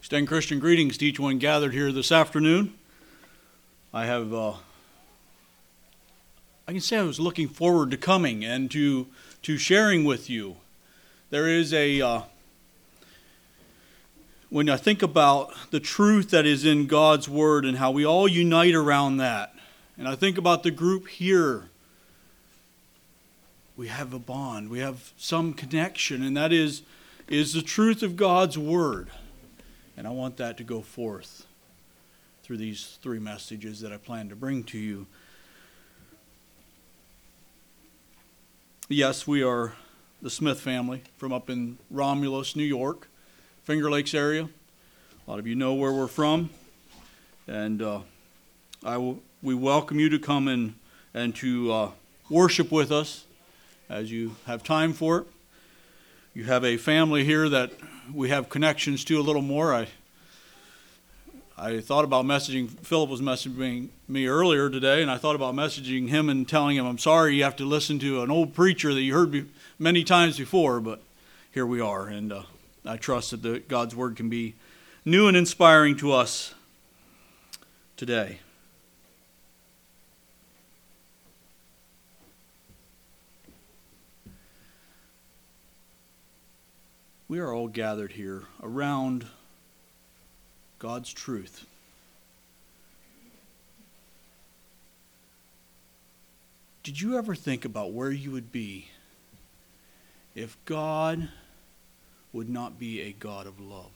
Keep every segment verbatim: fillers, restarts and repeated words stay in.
Extend Christian greetings to each one gathered here this afternoon. I have, uh, I can say I was looking forward to coming and to to sharing with you. There is a, uh, when I think about the truth that is in God's Word and how we all unite around that, and I think about the group here, we have a bond, we have some connection, and that is, is the truth of God's Word. And I want that to go forth through these three messages that I plan to bring to you. Yes, we are the Smith family from up in Romulus, New York, Finger Lakes area. A lot of you know where we're from. And uh, I will, we welcome you to come in and to uh, worship with us as you have time for it. You have a family here that we have connections to a little more. I I thought about messaging, Philip was messaging me earlier today, and I thought about messaging him and telling him, I'm sorry you have to listen to an old preacher that you heard be, many times before, but here we are, and uh, I trust that the, God's Word can be new and inspiring to us today. We are all gathered here around God's truth. Did you ever think about where you would be if God would not be a God of love?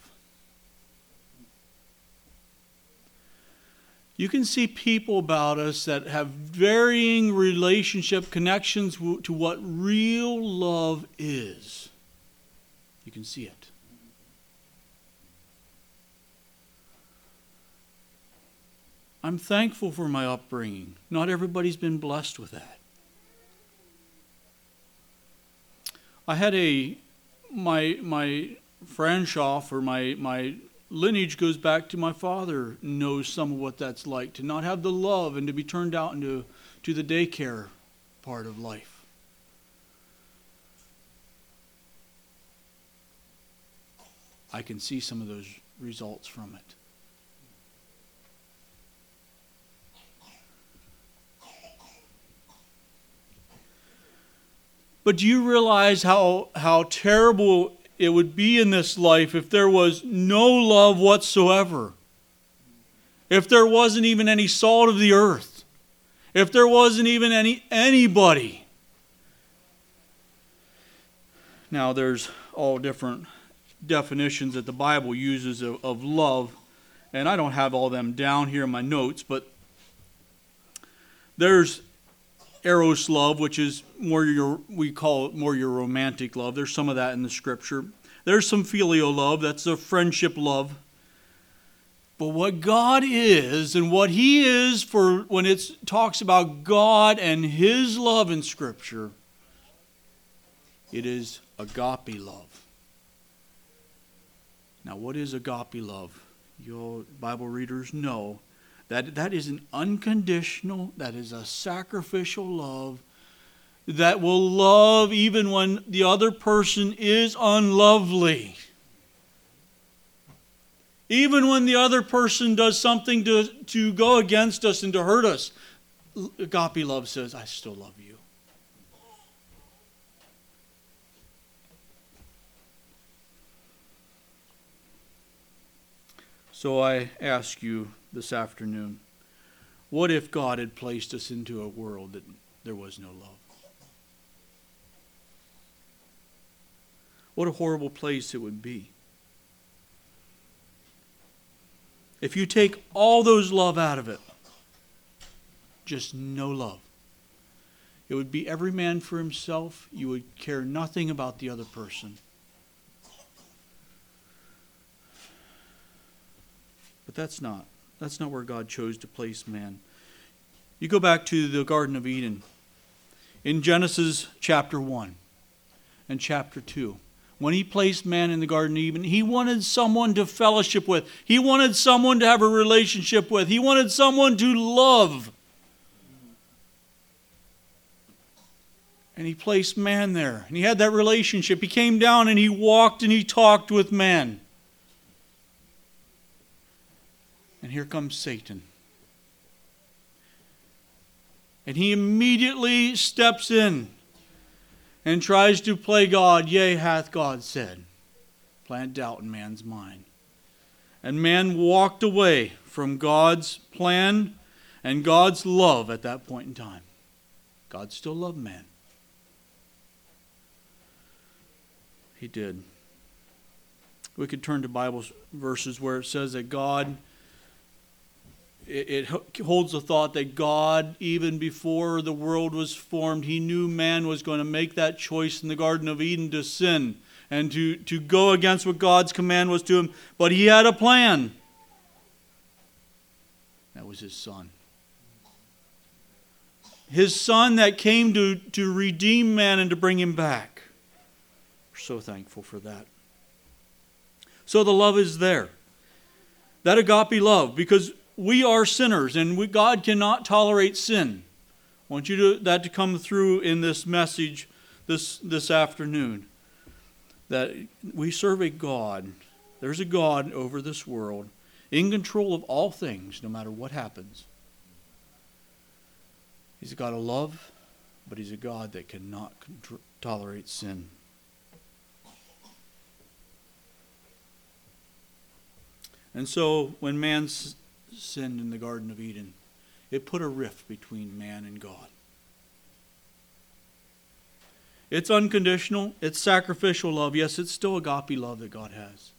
You can see people about us that have varying relationship connections to what real love is. You can see it. I'm thankful for my upbringing. Not everybody's been blessed with that. I had a, my my Franshoff, or my, my lineage goes back to my father, knows some of what that's like, to not have the love and to be turned out into to the daycare part of life. I can see some of those results from it. But do you realize how, how terrible it would be in this life if there was no love whatsoever? If there wasn't even any salt of the earth? If there wasn't even any anybody? Now there's all different definitions that the Bible uses of, of love, and I don't have all them down here in my notes, but there's eros love, which is more your, we call it more your romantic love. There's some of that in the scripture. There's some filial love, that's a friendship love. But what God is, and what He is for when it talks about God and His love in scripture, it is agape love. Now, what is agape love? You Bible readers know that that is an unconditional, that is a sacrificial love that will love even when the other person is unlovely. Even when the other person does something to, to go against us and to hurt us, agape love says, I still love you. So I ask you this afternoon, what if God had placed us into a world that there was no love? What a horrible place it would be. If you take all those love out of it, just no love. It would be every man for himself. You would care nothing about the other person. But that's not. That's not where God chose to place man. You go back to the Garden of Eden. In Genesis chapter one and chapter two. When He placed man in the Garden of Eden, He wanted someone to fellowship with. He wanted someone to have a relationship with. He wanted someone to love. And He placed man there. And He had that relationship. He came down and He walked and He talked with man. And here comes Satan. And he immediately steps in and tries to play God. Yea, hath God said. Plant doubt in man's mind. And man walked away from God's plan and God's love at that point in time. God still loved man. He did. We could turn to Bible verses where it says that God, it, it holds the thought that God, even before the world was formed, He knew man was going to make that choice in the Garden of Eden to sin and to, to go against what God's command was to him. But He had a plan. That was His Son. His Son that came to, to redeem man and to bring him back. We're so thankful for that. So the love is there. That agape love, because we are sinners and we, God cannot tolerate sin. I want you to, that to come through in this message this, this afternoon. That we serve a God. There's a God over this world in control of all things, no matter what happens. He's a God of love, but He's a God that cannot contr- tolerate sin. And so when man s- sinned in the Garden of Eden, it put a rift between man and God. It's unconditional. It's sacrificial love. Yes, it's still agape love that God has.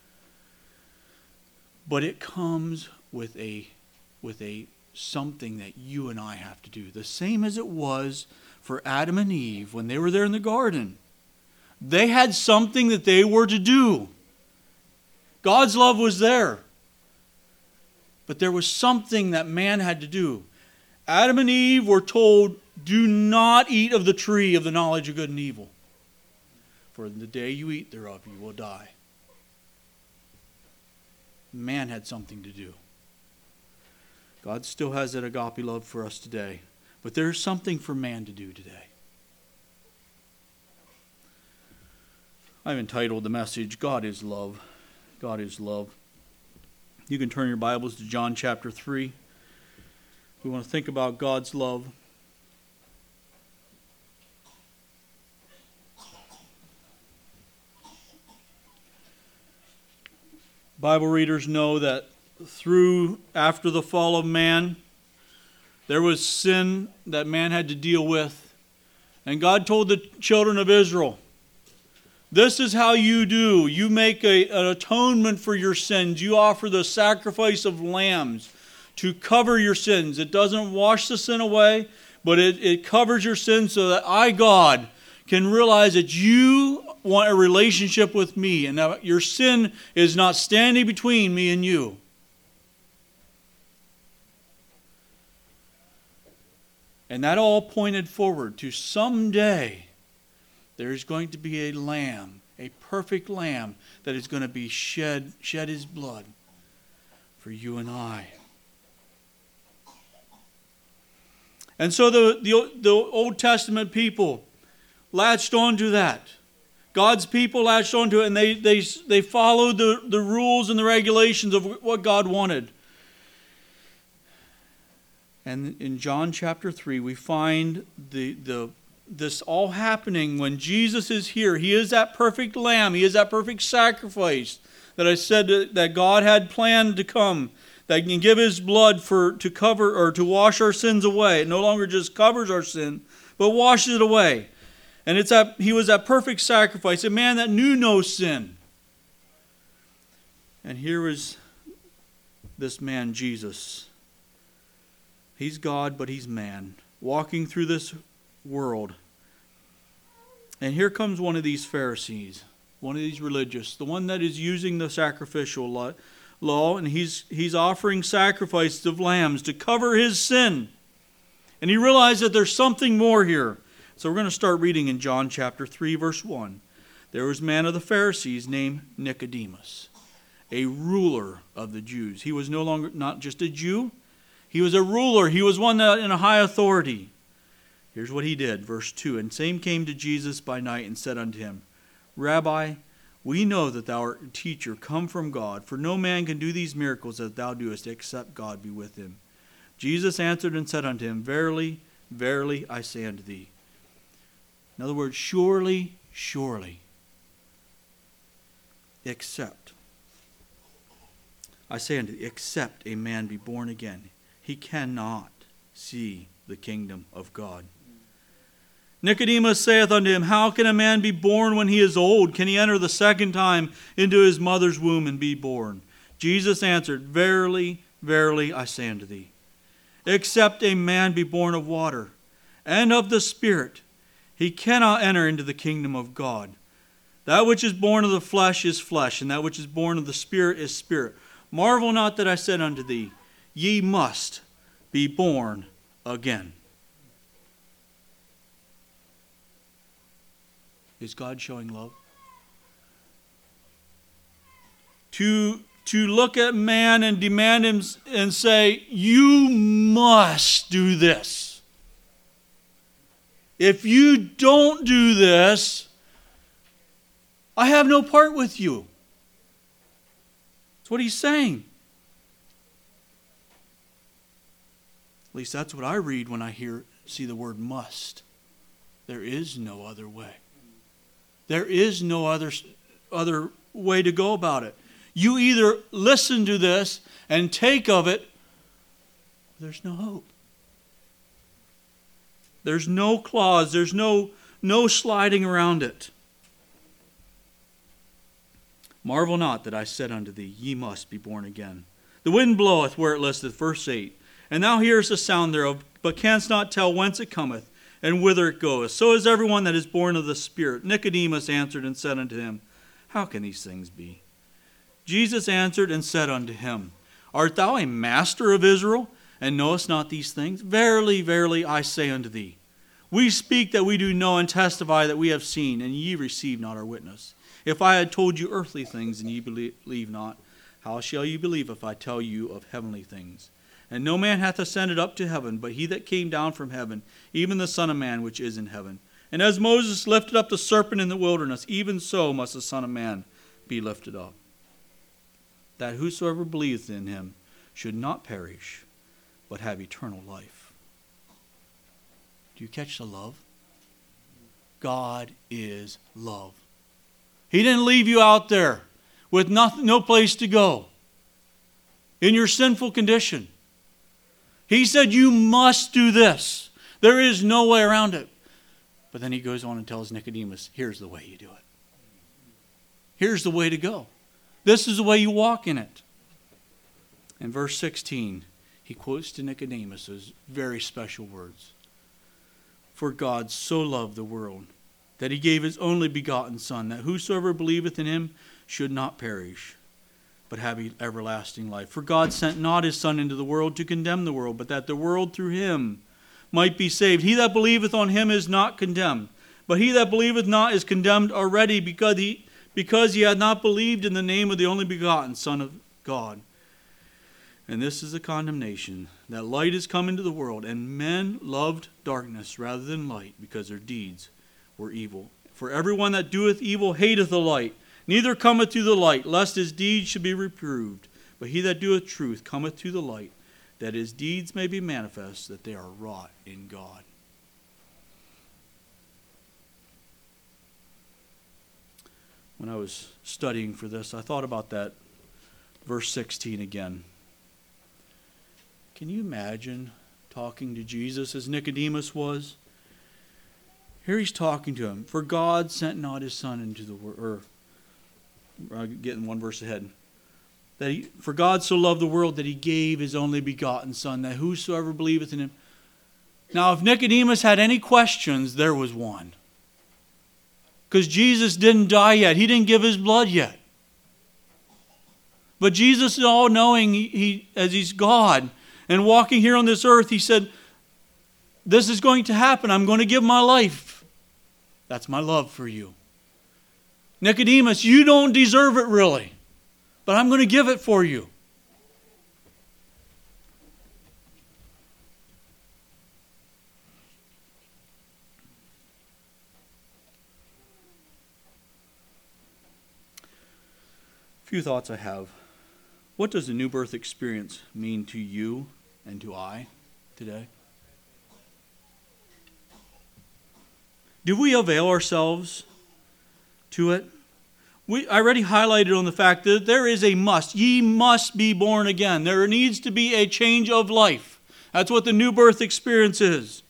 But it comes with a, with a something that you and I have to do. The same as it was for Adam and Eve when they were there in the garden. They had something that they were to do. God's love was there. But there was something that man had to do. Adam and Eve were told, do not eat of the tree of the knowledge of good and evil. For in the day you eat thereof, you will die. Man had something to do. God still has that agape love for us today. But there's something for man to do today. I've entitled the message, God is Love. God is Love. You can turn your Bibles to John chapter three. We want to think about God's love. Bible readers know that through, after the fall of man, there was sin that man had to deal with. And God told the children of Israel, this is how you do. You make a, an atonement for your sins. You offer the sacrifice of lambs to cover your sins. It doesn't wash the sin away, but it, it covers your sins so that I, God, can realize that you want a relationship with me and that your sin is not standing between me and you. And that all pointed forward to someday there's going to be a lamb, a perfect lamb that is going to be shed, shed His blood for you and I. And so the, the, the Old Testament people latched onto that. God's people latched onto it, and they, they, they followed the, the rules and the regulations of what God wanted. And in John chapter three, we find the, the this all happening when Jesus is here. He is that perfect lamb. He is that perfect sacrifice that I said that God had planned to come, that can give His blood for to cover or to wash our sins away. It no longer just covers our sin, but washes it away. And it's that He was that perfect sacrifice, a man that knew no sin. And here is this man, Jesus. He's God, but He's man, walking through this world. And here comes one of these Pharisees, one of these religious, the one that is using the sacrificial law, and he's he's offering sacrifices of lambs to cover his sin. And he realized that there's something more here. So we're going to start reading in John chapter three, verse one. There was a man of the Pharisees named Nicodemus, a ruler of the Jews. He was no longer not just a Jew. He was a ruler. He was one that in a high authority. Here's what he did, verse two. And same came to Jesus by night and said unto him, Rabbi, We know that thou art a teacher come from God, for no man can do these miracles that thou doest, except God be with him. Jesus answered and said unto him, Verily, verily, I say unto thee. In other words, surely, surely, except, I say unto thee, except a man be born again, he cannot see the kingdom of God. Nicodemus saith unto him, How can a man be born when he is old? Can he enter the second time into his mother's womb and be born? Jesus answered, Verily, verily, I say unto thee, except a man be born of water and of the Spirit, he cannot enter into the kingdom of God. That which is born of the flesh is flesh, and that which is born of the Spirit is spirit. Marvel not that I said unto thee, Ye must be born again. Is God showing love? To, to look at man and demand him and say, you must do this. If you don't do this, I have no part with you. That's what he's saying. At least that's what I read when I hear see the word must. There is no other way. There is no other, other way to go about it. You either listen to this and take of it, or there's no hope. There's no clause. There's no, no sliding around it. Marvel not that I said unto thee, Ye must be born again. The wind bloweth where it listeth, verse eight. And thou hearest the sound thereof, but canst not tell whence it cometh, and whither it goeth. So is everyone that is born of the Spirit. Nicodemus answered and said unto him, How can these things be? Jesus answered and said unto him, Art thou a master of Israel, and knowest not these things? Verily, verily, I say unto thee, we speak that we do know, and testify that we have seen, and ye receive not our witness. If I had told you earthly things, and ye believe not, how shall ye believe if I tell you of heavenly things? And no man hath ascended up to heaven, but he that came down from heaven, even the Son of Man which is in heaven. And as Moses lifted up the serpent in the wilderness, even so must the Son of Man be lifted up, that whosoever believeth in him should not perish, but have eternal life. Do you catch the love? God is love. He didn't leave you out there with nothing, no place to go in your sinful condition. He said, you must do this. There is no way around it. But then he goes on and tells Nicodemus, here's the way you do it. Here's the way to go. This is the way you walk in it. In verse sixteen, he quotes to Nicodemus those very special words. For God so loved the world, that he gave his only begotten Son, that whosoever believeth in him should not perish, but have everlasting life. For God sent not his Son into the world to condemn the world, but that the world through him might be saved. He that believeth on him is not condemned, but he that believeth not is condemned already, because he, because he had not believed in the name of the only begotten Son of God. And this is the condemnation, that light is come into the world, and men loved darkness rather than light, because their deeds were evil. For everyone that doeth evil hateth the light, neither cometh to the light, lest his deeds should be reproved. But he that doeth truth cometh to the light, that his deeds may be manifest, that they are wrought in God. When I was studying for this, I thought about that verse sixteen again. Can you imagine talking to Jesus as Nicodemus was? Here he's talking to him. For God sent not his Son into the world. I'm getting one verse ahead. That he, for God so loved the world that he gave his only begotten Son, that whosoever believeth in him. Now, if Nicodemus had any questions, there was one. Because Jesus didn't die yet. He didn't give his blood yet. But Jesus is all-knowing, he, he, as he's God, and walking here on this earth, he said, this is going to happen. I'm going to give my life. That's my love for you. Nicodemus, you don't deserve it really, but I'm going to give it for you. few thoughts I have. What does the new birth experience mean to you and to I today? Do we avail ourselves to it? We, I already highlighted on the fact that there is a must. Ye must be born again. There needs to be a change of life. That's what the new birth experience is.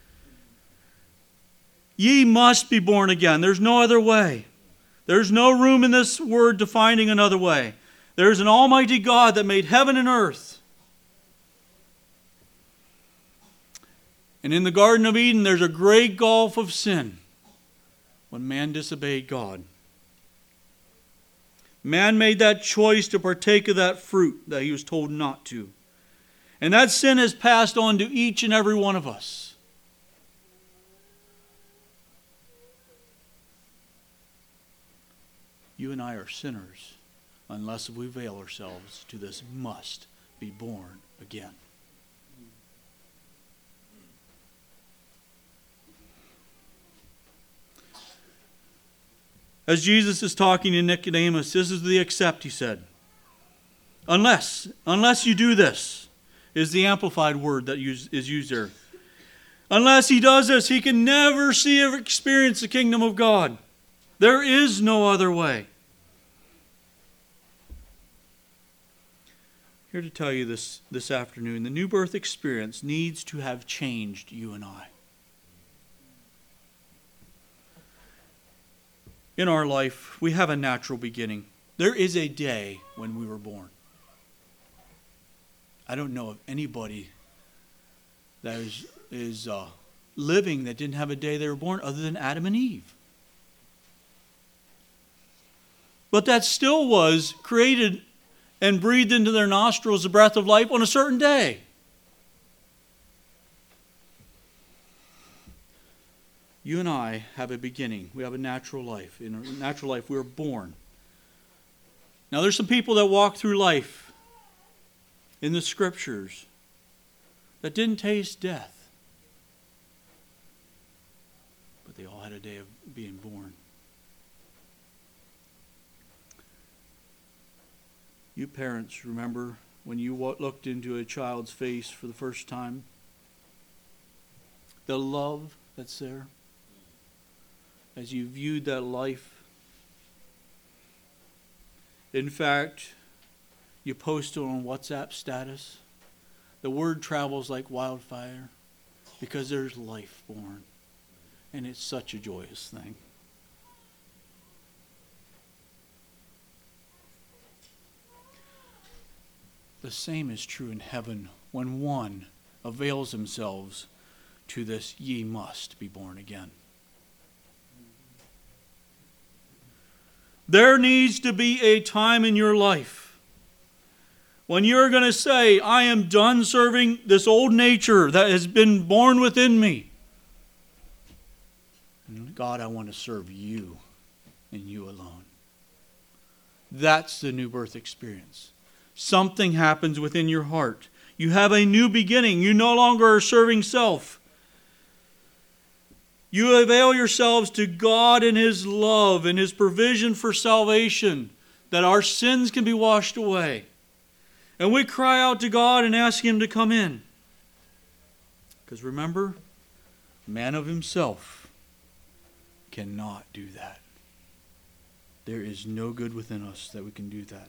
Ye must be born again. There's no other way. There's no room in this word to finding another way. There's an almighty God that made heaven and earth. And in the Garden of Eden, there's a great gulf of sin when man disobeyed God. Man made that choice to partake of that fruit that he was told not to. And that sin has passed on to each and every one of us. You and I are sinners unless we avail ourselves to this must be born again. As Jesus is talking to Nicodemus, this is the accept, he said. Unless, unless you do this, is the amplified word that is used there. Unless he does this, he can never see or experience the kingdom of God. There is no other way. Here to tell you this, this afternoon, the new birth experience needs to have changed you and I. In our life, we have a natural beginning. There is a day when we were born. I don't know of anybody that is, is uh, living that didn't have a day they were born other than Adam and Eve. But that still was created and breathed into their nostrils the breath of life on a certain day. You and I have a beginning. We have a natural life. In a natural life, we were born. Now, there's some people that walk through life in the Scriptures that didn't taste death. But they all had a day of being born. You parents, remember when you looked into a child's face for the first time? The love that's there. As you viewed that life. In fact, you post it on WhatsApp status. The word travels like wildfire because there's life born. And it's such a joyous thing. The same is true in heaven when one avails themselves to this ye must be born again. There needs to be a time in your life when you're going to say, I am done serving this old nature that has been born within me. And God, I want to serve you and you alone. That's the new birth experience. Something happens within your heart. You have a new beginning. You no longer are serving self. You avail yourselves to God and His love and His provision for salvation, that our sins can be washed away. And we cry out to God and ask Him to come in. Because remember, man of himself cannot do that. There is no good within us that we can do that.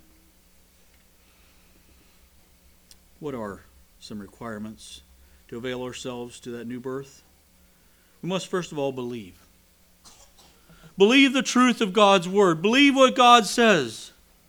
What are some requirements to avail ourselves to that new birth? We must first of all believe. Believe the truth of God's word. Believe what God says.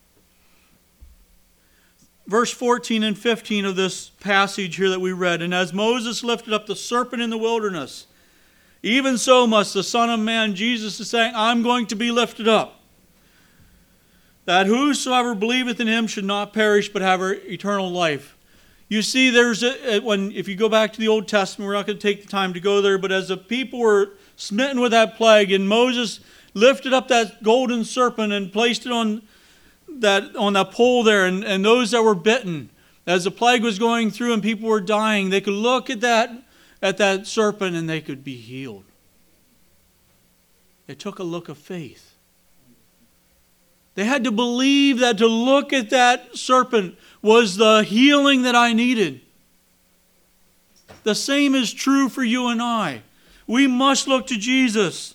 Verse fourteen and fifteen of this passage here that we read, and as Moses lifted up the serpent in the wilderness, even so must the Son of Man, Jesus is saying, I'm going to be lifted up, that whosoever believeth in Him should not perish but have eternal life. You see, there's a, when if you go back to the Old Testament, we're not going to take the time to go there, but as the people were smitten with that plague, and Moses lifted up that golden serpent and placed it on that on that pole there, and, and those that were bitten, as the plague was going through and people were dying, they could look at that at that serpent and they could be healed. It took a look of faith. They had to believe that to look at that serpent was the healing that I needed. The same is true for you and I. We must look to Jesus.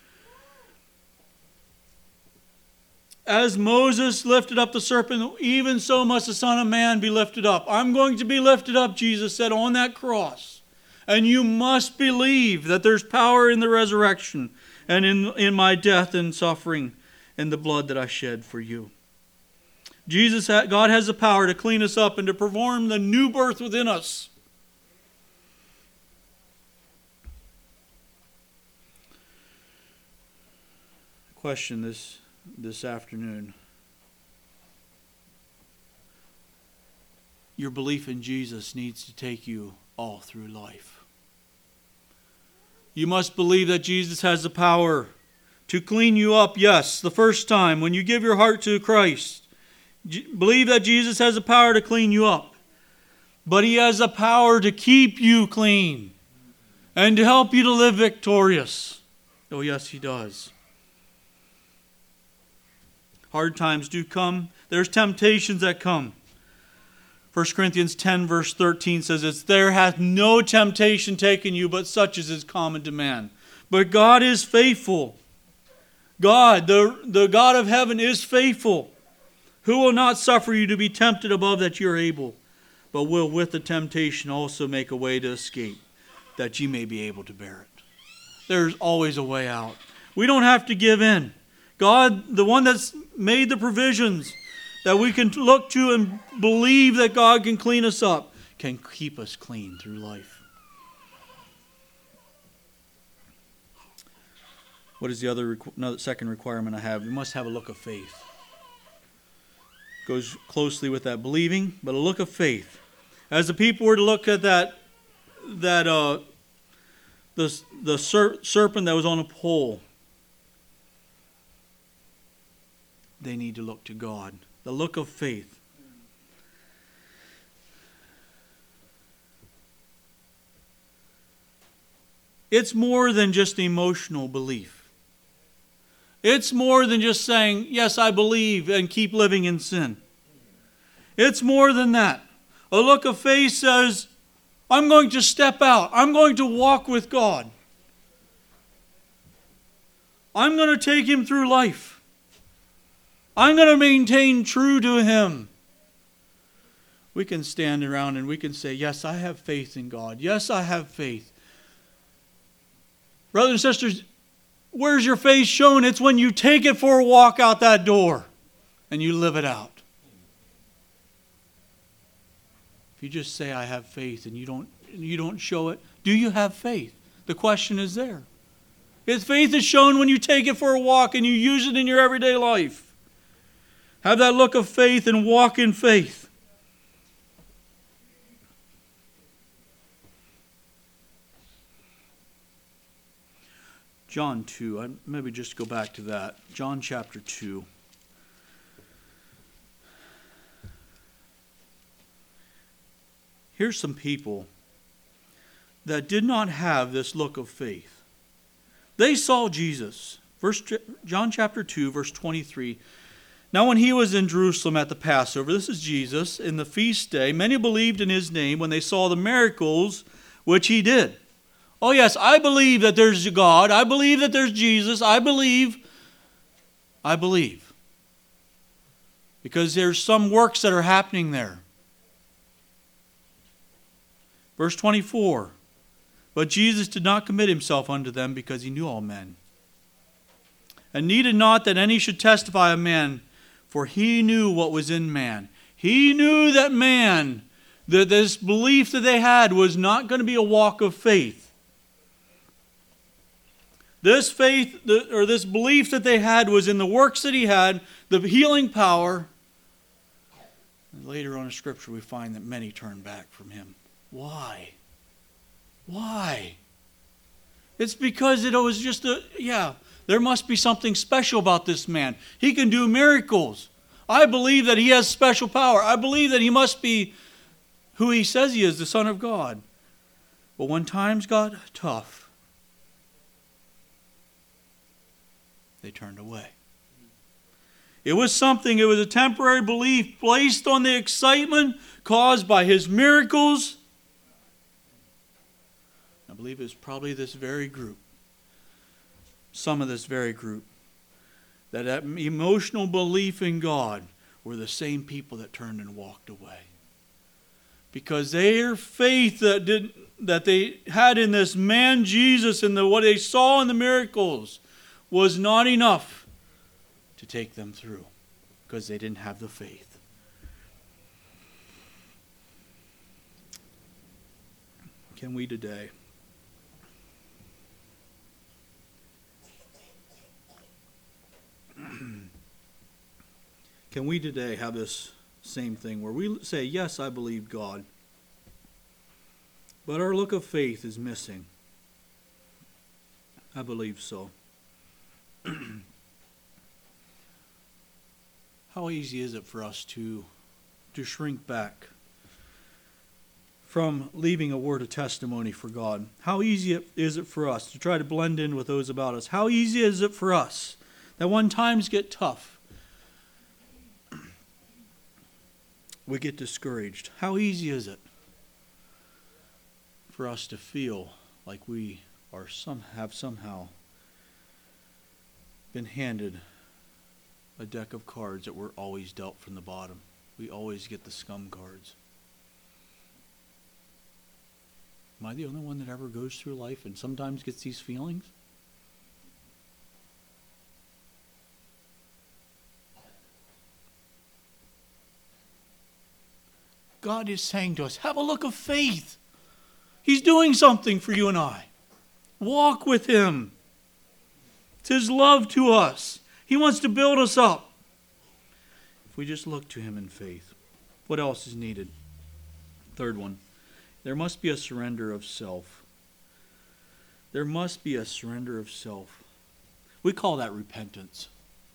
As Moses lifted up the serpent, even so must the Son of Man be lifted up. I'm going to be lifted up, Jesus said, on that cross. And you must believe that there's power in the resurrection and in, in my death and suffering and the blood that I shed for you. Jesus, God has the power to clean us up and to perform the new birth within us. Question this this afternoon. Your belief in Jesus needs to take you all through life. You must believe that Jesus has the power to clean you up, yes, the first time when you give your heart to Christ. Believe that Jesus has the power to clean you up. But He has the power to keep you clean and to help you to live victorious. Oh, yes, He does. Hard times do come. There's temptations that come. First Corinthians ten verse thirteen says, it's, there hath no temptation taken you, but such as is common to man. But God is faithful. God, the, the God of heaven, is faithful, who will not suffer you to be tempted above that you are able, but will with the temptation also make a way to escape, that ye may be able to bear it. There's always a way out. We don't have to give in. God, the one that's made the provisions that we can look to and believe that God can clean us up, can keep us clean through life. What is the other, another second requirement I have? We must have a look of faith. Goes closely with that believing, but a look of faith. As the people were to look at that, that uh, the the ser- serpent that was on a pole, they need to look to God. The look of faith. It's more than just emotional belief. It's more than just saying, yes, I believe, and keep living in sin. It's more than that. A look of faith says, I'm going to step out. I'm going to walk with God. I'm going to take Him through life. I'm going to maintain true to Him. We can stand around and we can say, yes, I have faith in God. Yes, I have faith. Brothers and sisters, where's your faith shown? It's when you take it for a walk out that door and you live it out. If you just say, I have faith, and you don't, you don't show it, do you have faith? The question is there. His faith is shown when you take it for a walk and you use it in your everyday life. Have that look of faith and walk in faith. John two, I maybe just go back to that. John chapter two. Here's some people that did not have this look of faith. They saw Jesus. First John chapter two, verse twenty-three. Now when He was in Jerusalem at the Passover, this is Jesus, in the feast day, many believed in His name when they saw the miracles which He did. Oh yes, I believe that there's God. I believe that there's Jesus. I believe. I believe. Because there's some works that are happening there. Verse twenty-four. But Jesus did not commit Himself unto them, because He knew all men. And needed not that any should testify of man, for He knew what was in man. He knew that man, that this belief that they had was not going to be a walk of faith. This faith, or this belief that they had, was in the works that He had, the healing power. And later on in Scripture we find that many turned back from Him. Why? Why? It's because it was just a, yeah, there must be something special about this man. He can do miracles. I believe that He has special power. I believe that He must be who He says He is, the Son of God. But when times got tough, they turned away. It was something, it was a temporary belief placed on the excitement caused by his miracles. I believe it was probably this very group, some of this very group, that that emotional belief in God were the same people that turned and walked away. Because their faith that did that they had in this man Jesus and the, what they saw in the miracles was not enough to take them through, because they didn't have the faith. Can we today? Can we today have this same thing where we say, yes, I believe God, but our look of faith is missing? I believe so. How easy is it for us to, to shrink back from leaving a word of testimony for God? How easy is it for us to try to blend in with those about us? How easy is it for us that when times get tough, we get discouraged? How easy is it for us to feel like we are some have somehow been handed a deck of cards that we're always dealt from the bottom? We always get the scum cards. Am I the only one that ever goes through life and sometimes gets these feelings? God is saying to us, have a look of faith. He's doing something for you and I. Walk with Him. It's His love to us. He wants to build us up. If we just look to Him in faith. What else is needed? Third one. There must be a surrender of self. There must be a surrender of self. We call that repentance.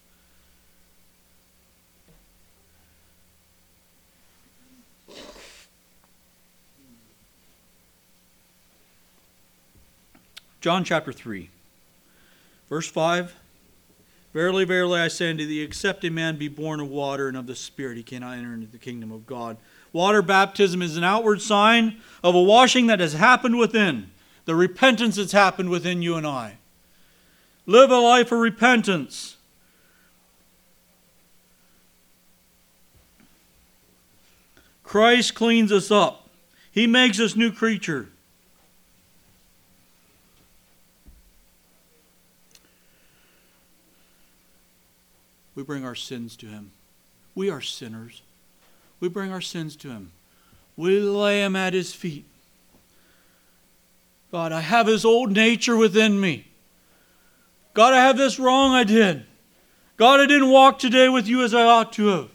John chapter three, verse five. Verily, verily, I say unto thee, except a man be born of water and of the Spirit, he cannot enter into the kingdom of God. Water baptism is an outward sign of a washing that has happened within. The repentance that's happened within you and I. Live a life of repentance. Christ cleans us up. He makes us new creature. We bring our sins to Him. We are sinners. We bring our sins to Him. We lay them at His feet. God, I have this old nature within me. God, I have this wrong I did. God, I didn't walk today with you as I ought to have.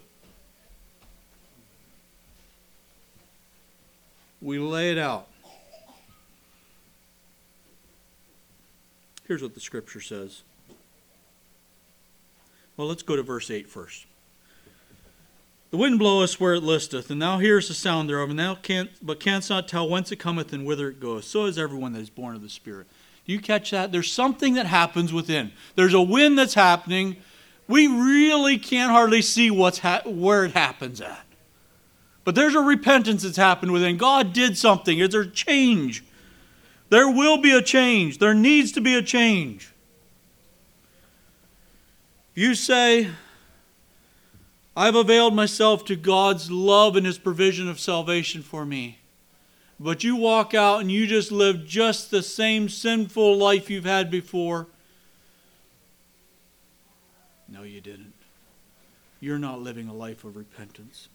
We lay it out. Here's what the Scripture says. Well, let's go to verse eight first. The wind bloweth where it listeth, and thou hearest the sound thereof, and thou canst, but canst not tell whence it cometh and whither it goeth. So is everyone that is born of the Spirit. Do you catch that? There's something that happens within. There's a wind that's happening. We really can't hardly see what's ha- where it happens at. But there's a repentance that's happened within. God did something. There's a change. There will be a change. There needs to be a change. You say, I've availed myself to God's love and His provision of salvation for me. But you walk out and you just live just the same sinful life you've had before. No, you didn't. You're not living a life of repentance.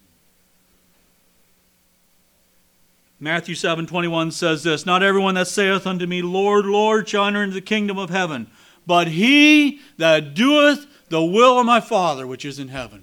Matthew seven twenty-one says this, not everyone that saith unto me, Lord, Lord, shall enter into the kingdom of heaven, but he that doeth the will of my Father which is in heaven.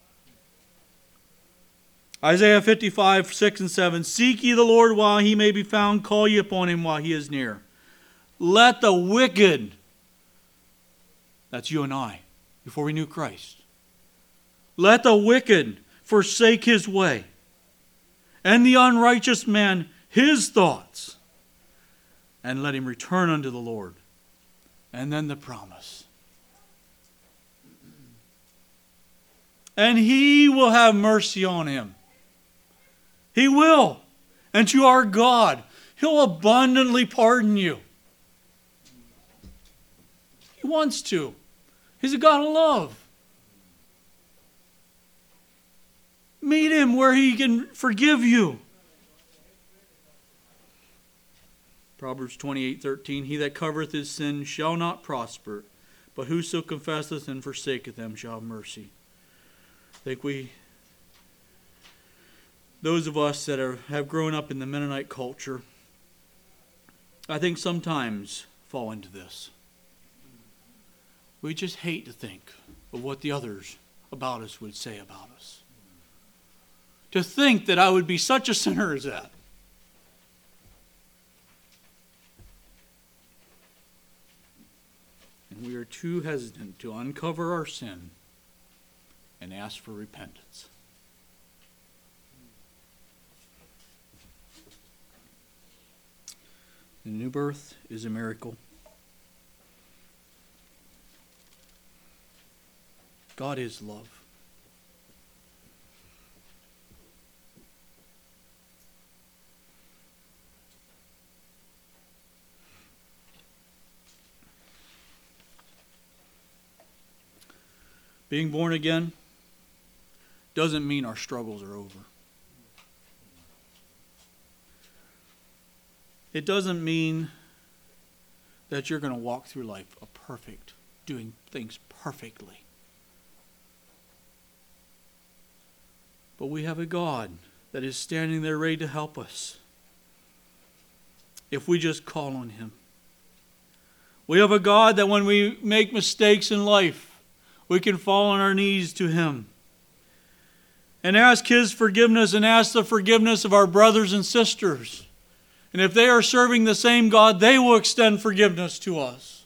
Isaiah fifty-five, six and seven. Seek ye the Lord while He may be found. Call ye upon Him while He is near. Let the wicked, that's you and I, before we knew Christ. Let the wicked forsake his way, and the unrighteous man his thoughts, and let him return unto the Lord. And then the promise. and He will have mercy on him. He will. And to our God, He'll abundantly pardon you. He wants to. He's a God of love. Meet Him where He can forgive you. Proverbs twenty-eight thirteen, He that covereth his sin shall not prosper, but whoso confesseth and forsaketh them shall have mercy. I think we, those of us that are, have grown up in the Mennonite culture, I think sometimes fall into this. We just hate to think of what the others about us would say about us. To think that I would be such a sinner as that. And we are too hesitant to uncover our sin and ask for repentance. The new birth is a miracle. God is love. Being born again doesn't mean our struggles are over. It doesn't mean that you're going to walk through life a perfect, doing things perfectly. But we have a God that is standing there ready to help us if we just call on Him. We have a God that when we make mistakes in life, we can fall on our knees to Him and ask His forgiveness and ask the forgiveness of our brothers and sisters. And if they are serving the same God, they will extend forgiveness to us.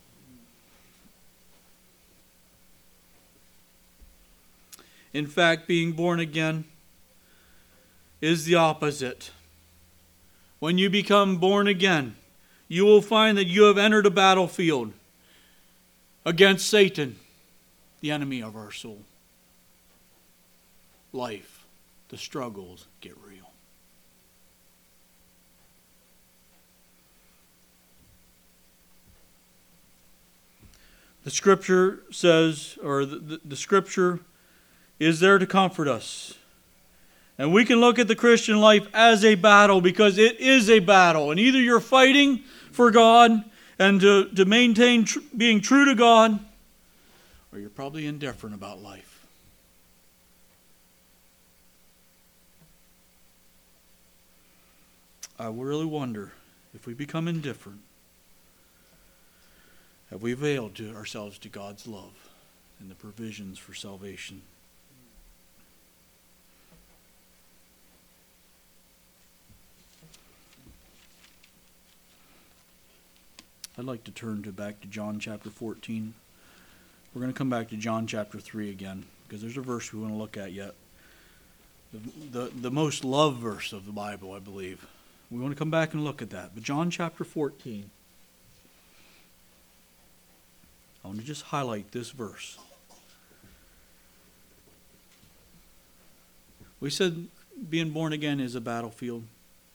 In fact, being born again is the opposite. When you become born again, you will find that you have entered a battlefield against Satan, the enemy of our soul. Life, the struggles get real. The Scripture says, or the, the, the Scripture is there to comfort us. And we can look at the Christian life as a battle because it is a battle. And either you're fighting for God and to, to maintain tr- being true to God, or you're probably indifferent about life. I really wonder if we become indifferent, have we availed to ourselves to God's love and the provisions for salvation? I'd like to turn to back to John chapter fourteen. We're going to come back to John chapter three again, because there's a verse we want to look at yet. The, the, the most loved verse of the Bible, I believe. We want to come back and look at that. But John chapter fourteen. I want to just highlight this verse. We said being born again is a battlefield.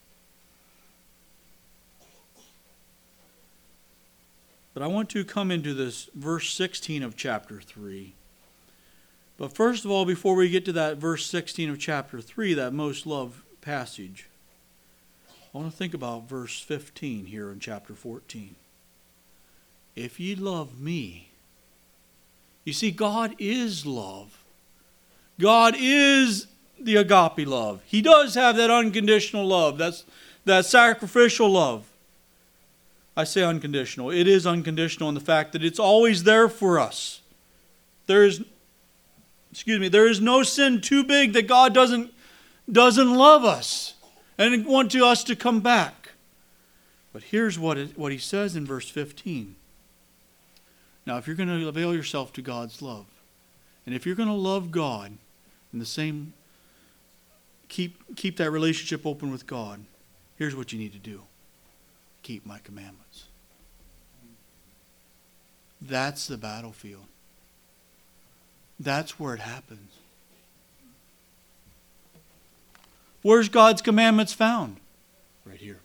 But I want to come into this verse sixteen of chapter three. But first of all, before we get to that verse sixteen of chapter three, that most loved passage, I want to think about verse fifteen here in chapter fourteen. If ye love me. You see, God is love. God is the agape love. He does have that unconditional love. That's that sacrificial love. I say unconditional. It is unconditional in the fact that it's always there for us. There is, excuse me, there is no sin too big that God doesn't, doesn't love us and want to us to come back. But here's what it, what he says in verse fifteen. Now, if you're going to avail yourself to God's love, and if you're going to love God in the same, keep, keep that relationship open with God, here's what you need to do. Keep my commandments. That's the battlefield. That's where it happens. Where's God's commandments found? Right here.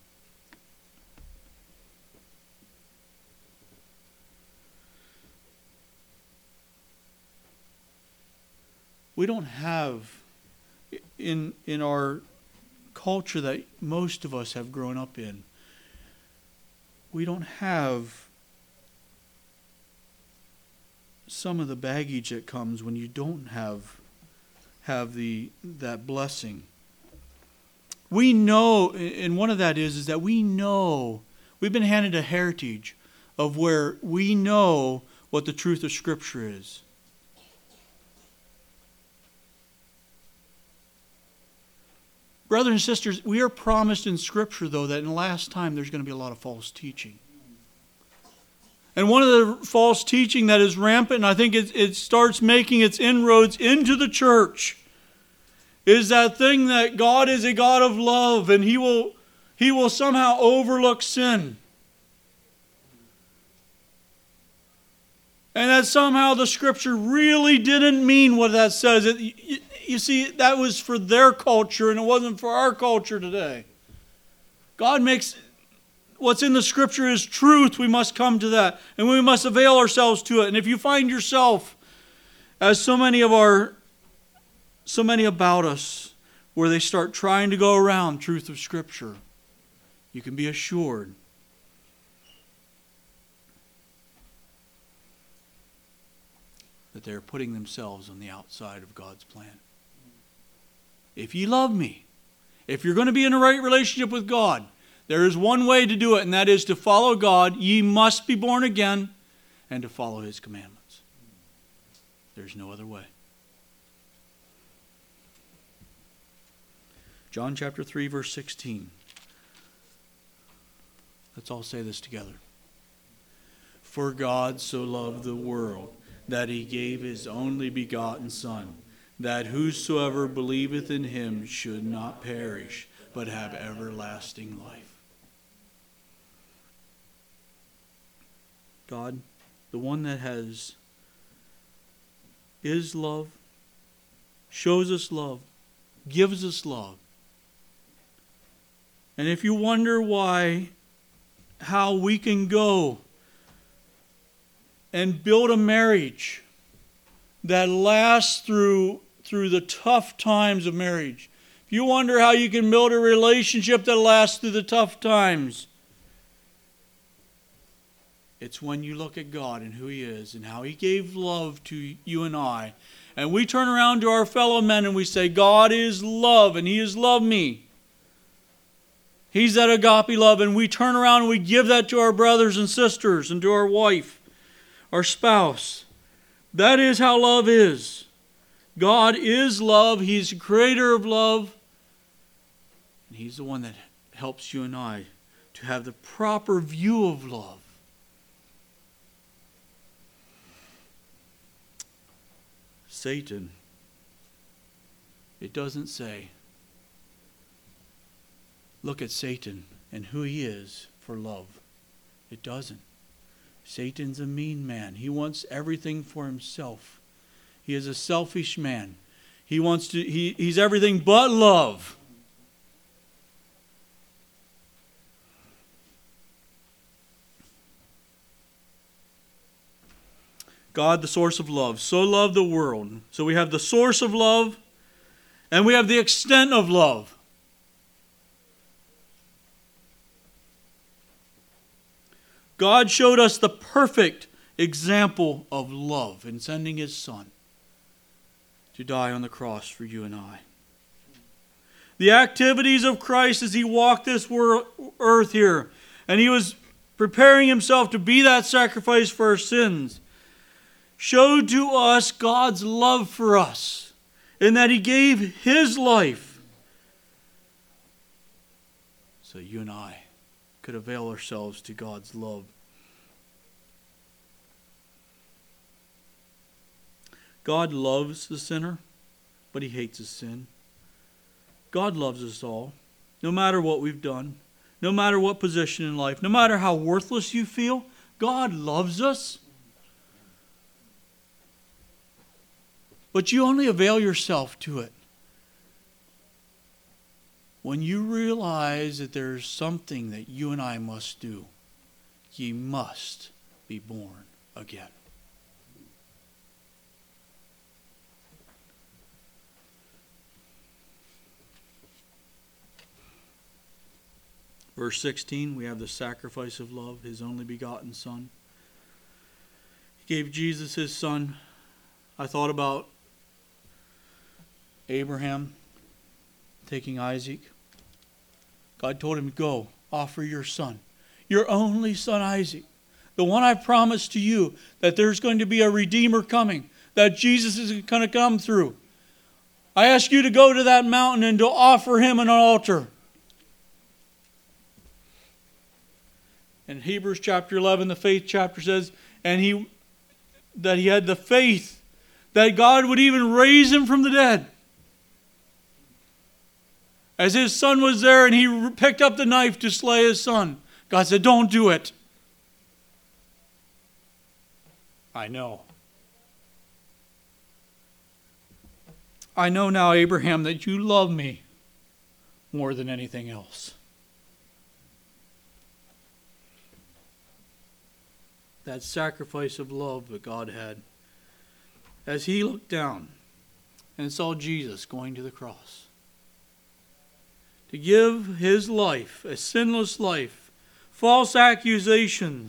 We don't have, in, in our culture that most of us have grown up in, we don't have some of the baggage that comes when you don't have, have the, that blessing. We know, and one of that is, is that we know, we've been handed a heritage of where we know what the truth of Scripture is. Brothers and sisters, we are promised in Scripture, though, that in the last time there's going to be a lot of false teaching. And one of the false teaching that is rampant, and I think it, it starts making its inroads into the church, is that thing that God is a God of love, and He will, He will somehow overlook sin. And that somehow the Scripture really didn't mean what that says. It, you, you see, that was for their culture, and it wasn't for our culture today. God makes... What's in the Scripture is truth. We must come to that. And we must avail ourselves to it. And if you find yourself, as so many of our, so many about us, where they start trying to go around truth of Scripture, you can be assured that they're putting themselves on the outside of God's plan. If ye love me, if you're going to be in a right relationship with God, there is one way to do it, and that is to follow God. Ye must be born again, and to follow His commandments. There's no other way. John chapter three, verse sixteen. Let's all say this together. For God so loved the world, that He gave His only begotten Son, that whosoever believeth in Him should not perish, but have everlasting life. God, the one that has, is love, shows us love, gives us love. And if you wonder why, how we can go and build a marriage that lasts through, through the tough times of marriage, if you wonder how you can build a relationship that lasts through the tough times, it's when you look at God and who He is and how He gave love to you and I. And we turn around to our fellow men and we say, God is love and He has loved me. He's that agape love. And we turn around and we give that to our brothers and sisters and to our wife, our spouse. That is how love is. God is love. He's the creator of love. And He's the one that helps you and I to have the proper view of love. Satan, it doesn't say, look at Satan and who he is for love. It doesn't. Satan's a mean man. He wants everything for himself. He is a selfish man. He wants to, he, he's everything but love. God, the source of love, so loved the world. So we have the source of love, and we have the extent of love. God showed us the perfect example of love in sending His Son to die on the cross for you and I. The activities of Christ as He walked this world, earth here, and He was preparing Himself to be that sacrifice for our sins, showed to us God's love for us, in that He gave His life so you and I could avail ourselves to God's love. God loves the sinner, but He hates his sin. God loves us all, no matter what we've done, no matter what position in life, no matter how worthless you feel, God loves us. But you only avail yourself to it when you realize that there's something that you and I must do, ye must be born again. Verse sixteen, we have the sacrifice of love, his only begotten Son. He gave Jesus his Son. I thought about Abraham taking Isaac. God told him, go, offer your son, your only son Isaac, the one I promised to you, that there's going to be a Redeemer coming, that Jesus is going to come through. I ask you to go to that mountain and to offer him an altar. In Hebrews chapter eleven, the faith chapter says, and he that he had the faith that God would even raise him from the dead. As his son was there and he picked up the knife to slay his son, God said, don't do it. I know. I know now, Abraham, that you love me more than anything else. That sacrifice of love that God had. As he looked down and saw Jesus going to the cross, to give his life, a sinless life, false accusation,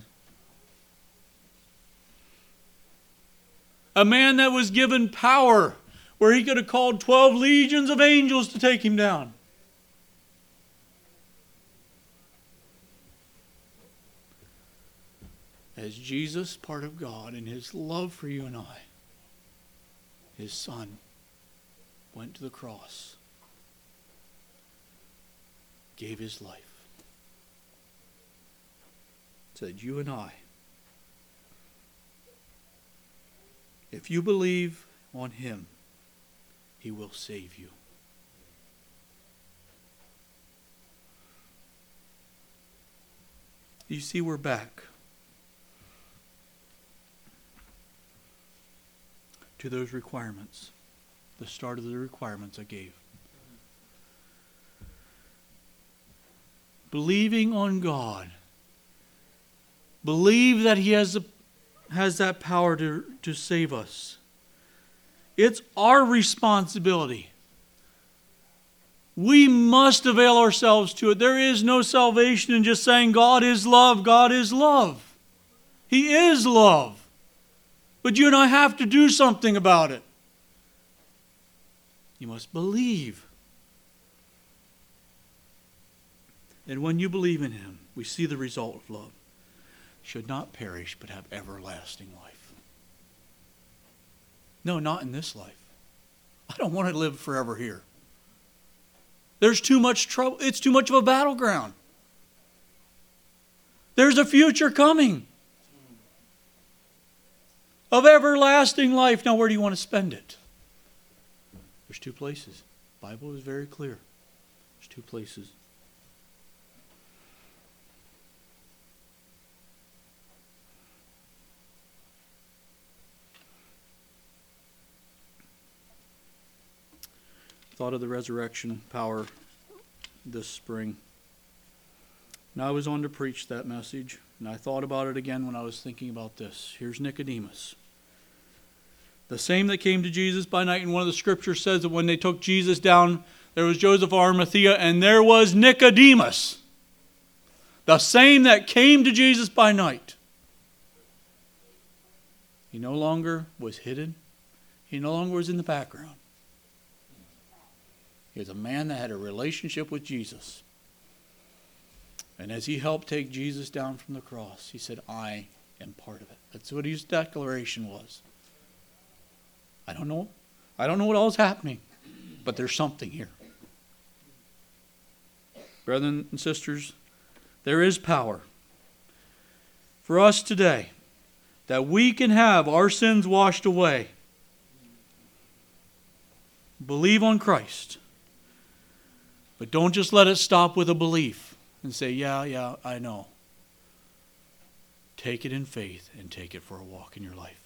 a man that was given power where he could have called twelve legions of angels to take him down. As Jesus, part of God, and his love for you and I, his Son, went to the cross, gave his life, said, you and I, if you believe on him, he will save you. You see, we're back to those requirements, the start of the requirements I gave. Believing on God. Believe that he has, a, has that power to, to save us. It's our responsibility. We must avail ourselves to it. There is no salvation in just saying God is love, God is love. He is love. But you and I have to do something about it. You must believe. And when you believe in him, we see the result of love. Should not perish, but have everlasting life. No, not in this life. I don't want to live forever here. There's too much trouble. It's too much of a battleground. There's a future coming of everlasting life. Now, where do you want to spend it? There's two places. The Bible is very clear. There's two places. Thought of the resurrection power this spring. And I was on to preach that message, and I thought about it again when I was thinking about this. Here's Nicodemus. The same that came to Jesus by night, and one of the scriptures says that when they took Jesus down, there was Joseph of Arimathea, and there was Nicodemus. The same that came to Jesus by night. He no longer was hidden. He no longer was in the background. He was a man that had a relationship with Jesus. And as he helped take Jesus down from the cross, he said, I am part of it. That's what his declaration was. I don't know. I don't know what all is happening, but there's something here. Brothers and sisters, there is power for us today that we can have our sins washed away. Believe on Christ. But don't just let it stop with a belief and say, yeah, yeah, I know. Take it in faith and take it for a walk in your life.